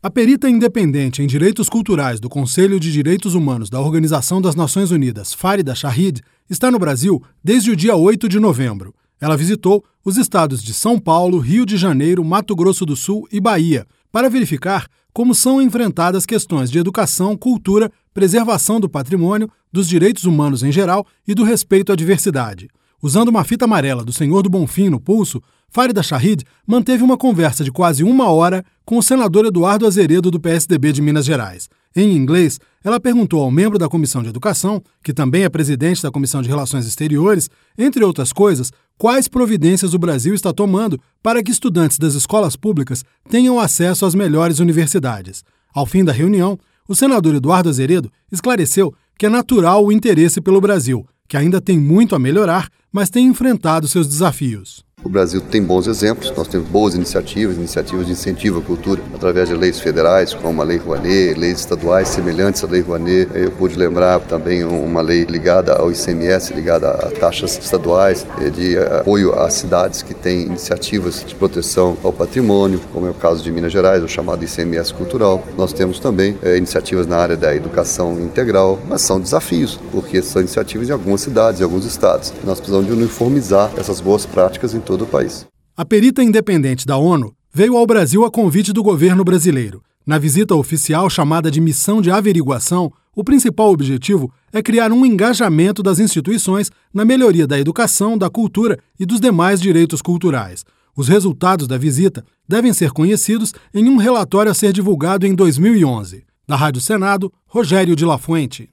A perita independente em direitos culturais do Conselho de Direitos Humanos da Organização das Nações Unidas, Farida Shahid, está no Brasil desde o dia 8 de novembro. Ela visitou os estados de São Paulo, Rio de Janeiro, Mato Grosso do Sul e Bahia para verificar como são enfrentadas questões de educação, cultura, preservação do patrimônio, dos direitos humanos em geral e do respeito à diversidade. Usando uma fita amarela do Senhor do Bonfim no pulso, Farida Shahid manteve uma conversa de quase 1 hora com o senador Eduardo Azeredo, do PSDB de Minas Gerais. Em inglês, ela perguntou ao membro da Comissão de Educação, que também é presidente da Comissão de Relações Exteriores, entre outras coisas, quais providências o Brasil está tomando para que estudantes das escolas públicas tenham acesso às melhores universidades. Ao fim da reunião, o senador Eduardo Azeredo esclareceu que é natural o interesse pelo Brasil, que ainda tem muito a melhorar, mas tem enfrentado seus desafios. O Brasil tem bons exemplos, nós temos boas iniciativas de incentivo à cultura, através de leis federais, como a Lei Rouanet, leis estaduais semelhantes à Lei Rouanet. Eu pude lembrar também uma lei ligada ao ICMS, ligada a taxas estaduais, de apoio às cidades que têm iniciativas de proteção ao patrimônio, como é o caso de Minas Gerais, o chamado ICMS cultural. Nós temos também iniciativas na área da educação integral, mas são desafios, porque são iniciativas em algumas cidades, em alguns estados. Nós precisamos de uniformizar essas boas práticas em todo o país. A perita independente da ONU veio ao Brasil a convite do governo brasileiro. Na visita oficial chamada de Missão de Averiguação, o principal objetivo é criar um engajamento das instituições na melhoria da educação, da cultura e dos demais direitos culturais. Os resultados da visita devem ser conhecidos em um relatório a ser divulgado em 2011. Da Rádio Senado, Rogério de La Fuente.